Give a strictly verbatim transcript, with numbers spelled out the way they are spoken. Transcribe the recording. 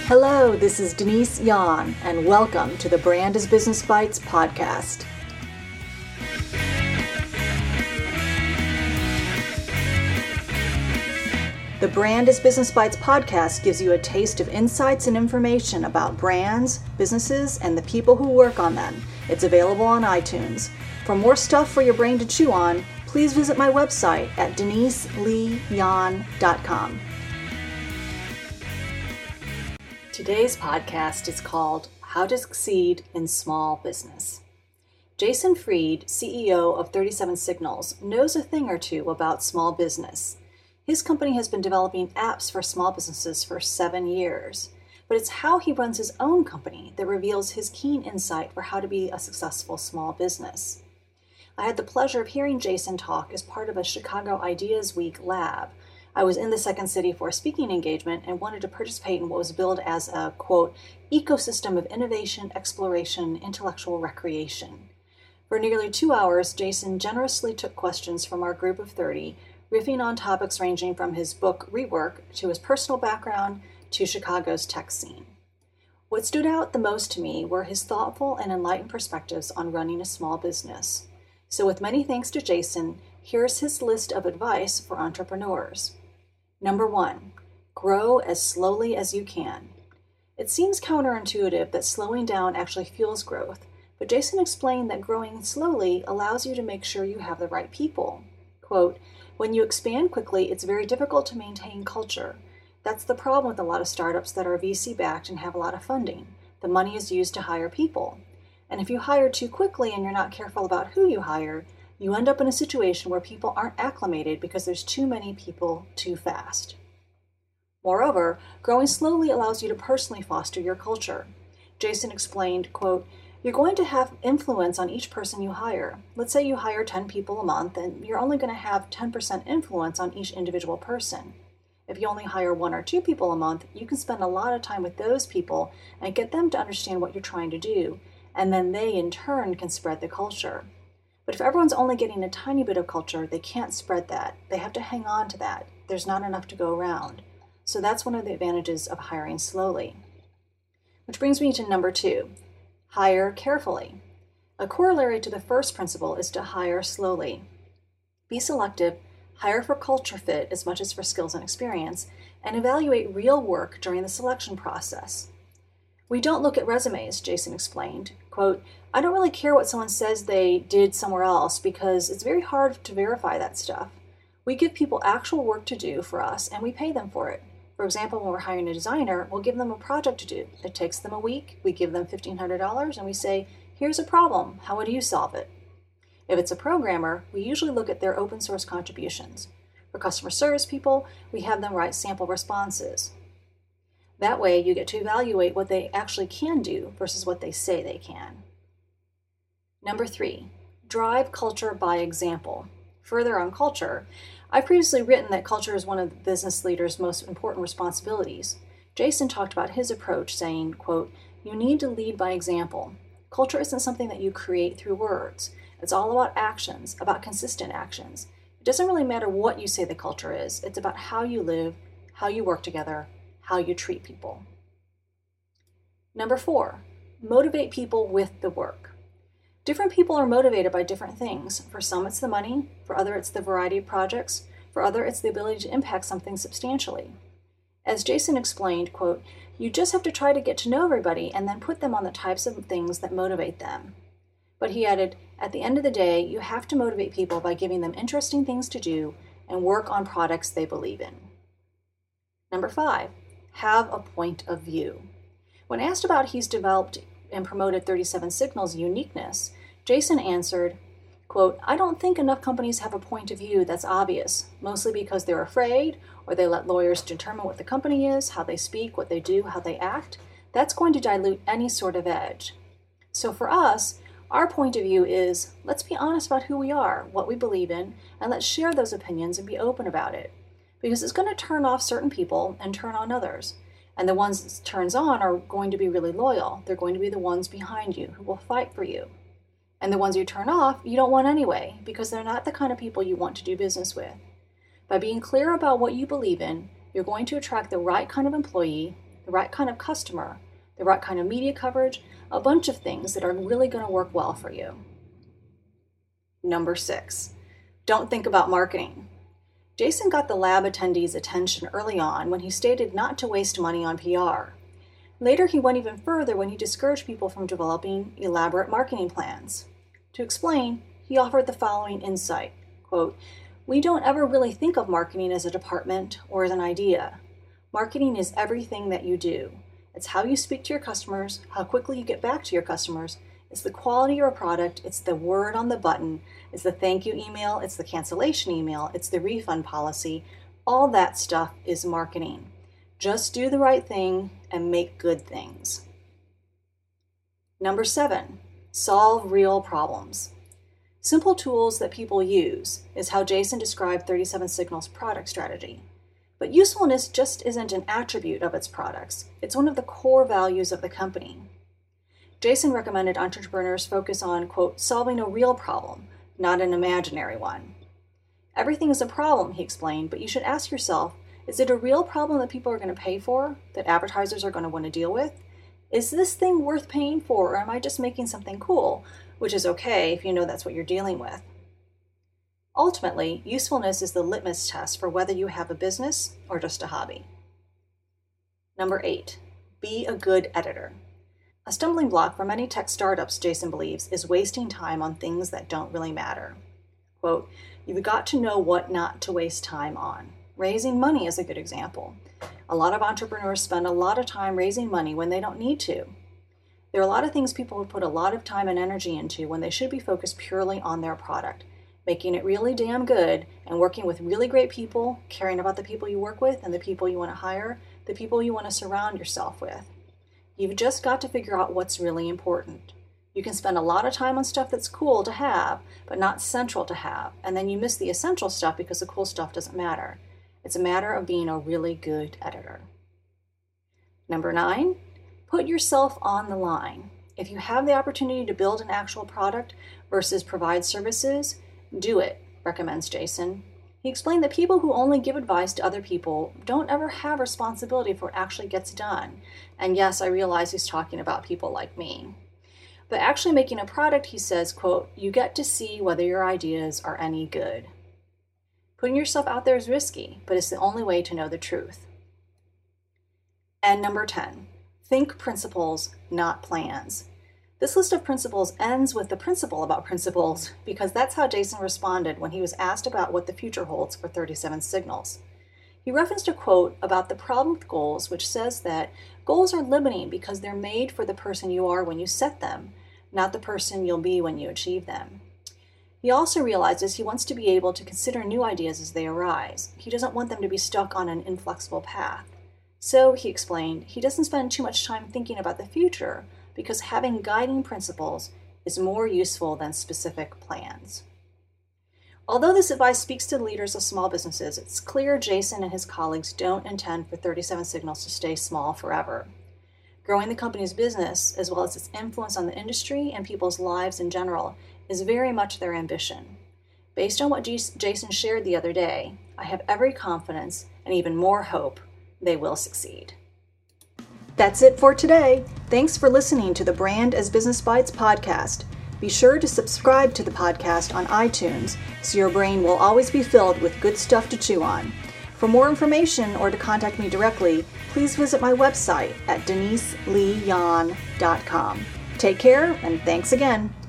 Hello, this is Denise Yan, and welcome to the Brand is Business Bites podcast. The Brand is Business Bites podcast gives you a taste of insights and information about brands, businesses, and the people who work on them. It's available on iTunes. For more stuff for your brain to chew on, please visit my website at denise lee yan dot com. Today's podcast is called How to Succeed in Small Business. Jason Fried, C E O of thirty-seven Signals, knows a thing or two about small business. His company has been developing apps for small businesses for seven years, but it's how he runs his own company that reveals his keen insight for how to be a successful small business. I had the pleasure of hearing Jason talk as part of a Chicago Ideas Week lab. I was in the second city for a speaking engagement and wanted to participate in what was billed as a, quote, ecosystem of innovation, exploration, intellectual recreation. For nearly two hours, Jason generously took questions from our group of thirty, riffing on topics ranging from his book Rework to his personal background to Chicago's tech scene. What stood out the most to me were his thoughtful and enlightened perspectives on running a small business. So with many thanks to Jason, here's his list of advice for entrepreneurs. Number one, grow as slowly as you can. It seems counterintuitive that slowing down actually fuels growth, but Jason explained that growing slowly allows you to make sure you have the right people. Quote, when you expand quickly, it's very difficult to maintain culture. That's the problem with a lot of startups that are V C-backed and have a lot of funding. The money is used to hire people. And if you hire too quickly and you're not careful about who you hire, you end up in a situation where people aren't acclimated because there's too many people too fast. Moreover, growing slowly allows you to personally foster your culture. Jason explained, quote, you're going to have influence on each person you hire. Let's say you hire ten people a month, and you're only going to have ten percent influence on each individual person. If you only hire one or two people a month, you can spend a lot of time with those people and get them to understand what you're trying to do, and then they, in turn, can spread the culture. But if everyone's only getting a tiny bit of culture, they can't spread that. They have to hang on to that. There's not enough to go around. So that's one of the advantages of hiring slowly. Which brings me to number two, hire carefully. A corollary to the first principle is to hire slowly. Be selective, hire for culture fit as much as for skills and experience, and evaluate real work during the selection process. We don't look at resumes, Jason explained. Quote, I don't really care what someone says they did somewhere else because it's very hard to verify that stuff. We give people actual work to do for us and we pay them for it. For example, when we're hiring a designer, we'll give them a project to do. It takes them a week, we give them fifteen hundred dollars and we say, here's a problem, how would you solve it? If it's a programmer, we usually look at their open source contributions. For customer service people, we have them write sample responses. That way, you get to evaluate what they actually can do versus what they say they can. Number three, drive culture by example. Further on culture, I've previously written that culture is one of the business leader's most important responsibilities. Jason talked about his approach saying, quote, you need to lead by example. Culture isn't something that you create through words. It's all about actions, about consistent actions. It doesn't really matter what you say the culture is. It's about how you live, how you work together, how you treat people. Number four, motivate people with the work. Different people are motivated by different things. For some, it's the money. For others, it's the variety of projects. For others, it's the ability to impact something substantially. As Jason explained, quote, you just have to try to get to know everybody and then put them on the types of things that motivate them. But he added, at the end of the day, you have to motivate people by giving them interesting things to do and work on products they believe in. Number five, have a point of view. When asked about he's developed and promoted thirty-seven Signals' uniqueness, Jason answered, quote, I don't think enough companies have a point of view that's obvious, mostly because they're afraid or they let lawyers determine what the company is, how they speak, what they do, how they act. That's going to dilute any sort of edge. So for us, our point of view is, let's be honest about who we are, what we believe in, and let's share those opinions and be open about it. Because it's going to turn off certain people and turn on others. And the ones it turns on are going to be really loyal. They're going to be the ones behind you who will fight for you. And the ones you turn off, you don't want anyway, because they're not the kind of people you want to do business with. By being clear about what you believe in, you're going to attract the right kind of employee, the right kind of customer, the right kind of media coverage, a bunch of things that are really going to work well for you. Number six, don't think about marketing. Jason got the lab attendees' attention early on when he stated not to waste money on P R. Later, he went even further when he discouraged people from developing elaborate marketing plans. To explain, he offered the following insight, quote, "We don't ever really think of marketing as a department or as an idea. Marketing is everything that you do. It's how you speak to your customers, how quickly you get back to your customers. It's the quality of your product. It's the word on the button. It's the thank you email. It's the cancellation email. It's the refund policy. All that stuff is marketing. Just do the right thing and make good things." Number seven, solve real problems. Simple tools that people use is how Jason described thirty-seven Signals' product strategy. But usefulness just isn't an attribute of its products. It's one of the core values of the company. Jason recommended entrepreneurs focus on, quote, solving a real problem, not an imaginary one. Everything is a problem, he explained, but you should ask yourself, is it a real problem that people are going to pay for, that advertisers are going to want to deal with? Is this thing worth paying for, or am I just making something cool, which is okay if you know that's what you're dealing with? Ultimately, usefulness is the litmus test for whether you have a business or just a hobby. Number eight, be a good editor. A stumbling block for many tech startups, Jason believes, is wasting time on things that don't really matter. Quote, "You've got to know what not to waste time on." Raising money is a good example. A lot of entrepreneurs spend a lot of time raising money when they don't need to. There are a lot of things people would put a lot of time and energy into when they should be focused purely on their product, making it really damn good and working with really great people, caring about the people you work with and the people you want to hire, the people you want to surround yourself with. You've just got to figure out what's really important. You can spend a lot of time on stuff that's cool to have, but not central to have, and then you miss the essential stuff because the cool stuff doesn't matter. It's a matter of being a really good editor. Number nine, put yourself on the line. If you have the opportunity to build an actual product versus provide services, do it, recommends Jason. He explained that people who only give advice to other people don't ever have responsibility for what actually gets done. And yes, I realize he's talking about people like me. But actually making a product, he says, quote, "You get to see whether your ideas are any good." Putting yourself out there is risky, but it's the only way to know the truth. And number ten, think principles, not plans. This list of principles ends with the principle about principles because that's how Jason responded when he was asked about what the future holds for thirty-seven Signals. He referenced a quote about the problem with goals, which says that goals are limiting because they're made for the person you are when you set them, not the person you'll be when you achieve them. He also realizes he wants to be able to consider new ideas as they arise. He doesn't want them to be stuck on an inflexible path. So, he explained, he doesn't spend too much time thinking about the future because having guiding principles is more useful than specific plans. Although this advice speaks to the leaders of small businesses, it's clear Jason and his colleagues don't intend for thirty-seven Signals to stay small forever. Growing the company's business, as well as its influence on the industry and people's lives in general, is very much their ambition. Based on what Jason shared the other day, I have every confidence and even more hope they will succeed. That's it for today. Thanks for listening to the Brand as Business Bites podcast. Be sure to subscribe to the podcast on iTunes so your brain will always be filled with good stuff to chew on. For more information or to contact me directly, please visit my website at denise lee yan dot com. Take care and thanks again.